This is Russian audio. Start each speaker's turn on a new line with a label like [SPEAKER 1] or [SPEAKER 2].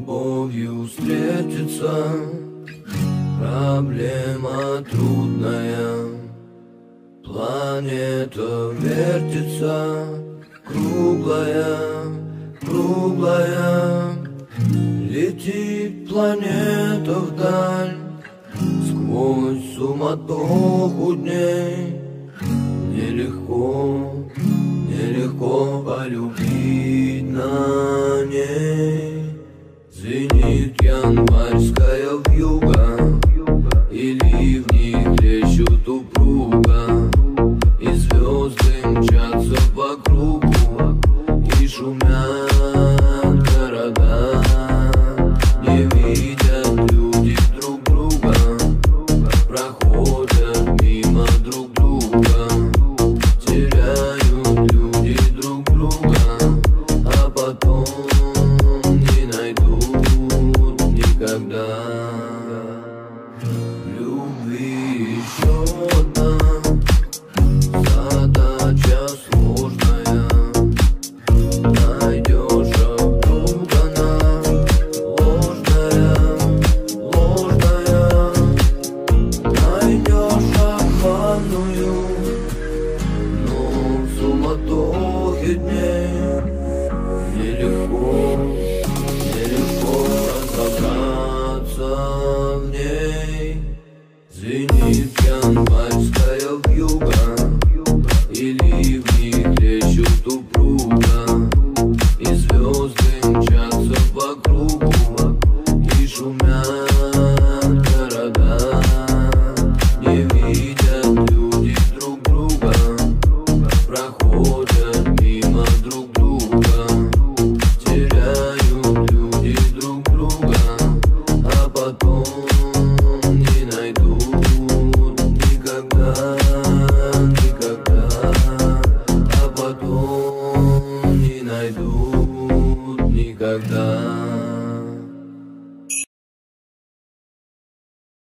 [SPEAKER 1] любовью встретиться. Проблема трудная, планета вертится, круглая, круглая. Летит планета вдаль, сквозь суматоху дней. Нелегко, нелегко полюбить на ней. Звенит январская вьюга, и ливни трещут упруго, и звезды мчатся по кругу, и шумят города. Не видят люди друг друга, проходят мимо друг друга. Теряют люди друг друга, а потом не найдут никогда. Любви еще одна задача сложная. Найдешь, а вдруг она ложная, ложная. Найдешь обманную, но в суматохе дней нелегко, нелегко разобраться в ней. Звенит январская вьюга, и ливни трещут упруго, и звезды мчатся по кругу, и шумят города. Не видят люди друг друга, проходят мимо друг друга. Теряют люди друг друга, а потом не найдут никогда, никогда. А потом не найдут никогда.